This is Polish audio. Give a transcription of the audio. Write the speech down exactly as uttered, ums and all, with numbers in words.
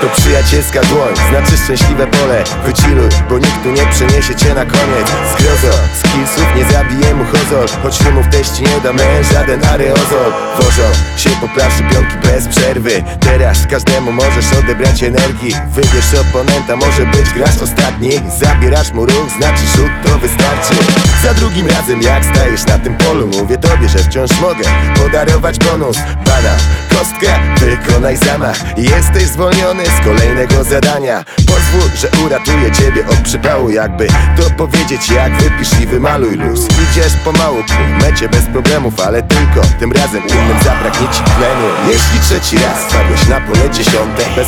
To przyjacielska dłoń, znaczy szczęśliwe pole. Wychilluj, bo nikt tu nie przeniesie cię na koniec. Zgrozo, skillsów nie zabije mu chozol, choć rymów teści nie da me żaden areozol. Wożą się po plaży pionki bez przerwy. Teraz każdemu możesz odebrać energii. Wybierz oponenta, może być grasz ostatni. Zabierasz mu ruch, znaczy rzut, to wystarczy. Za drugim razem jak stajesz na tym polu, mówię tobie, że wciąż mogę podarować bonus. Banał, kostka, wykonaj zamach. Jesteś zwolniony z kolejnego zadania. Pozwól, że uratuję ciebie od przypału. Jakby to powiedzieć, jak wypisz i wymaluj luz. Idziesz pomału ku mecie bez problemów, ale tylko tym razem innym zabraknie ci tlenu. Jeśli trzeci raz wpadłeś na pole dziesiąte, bez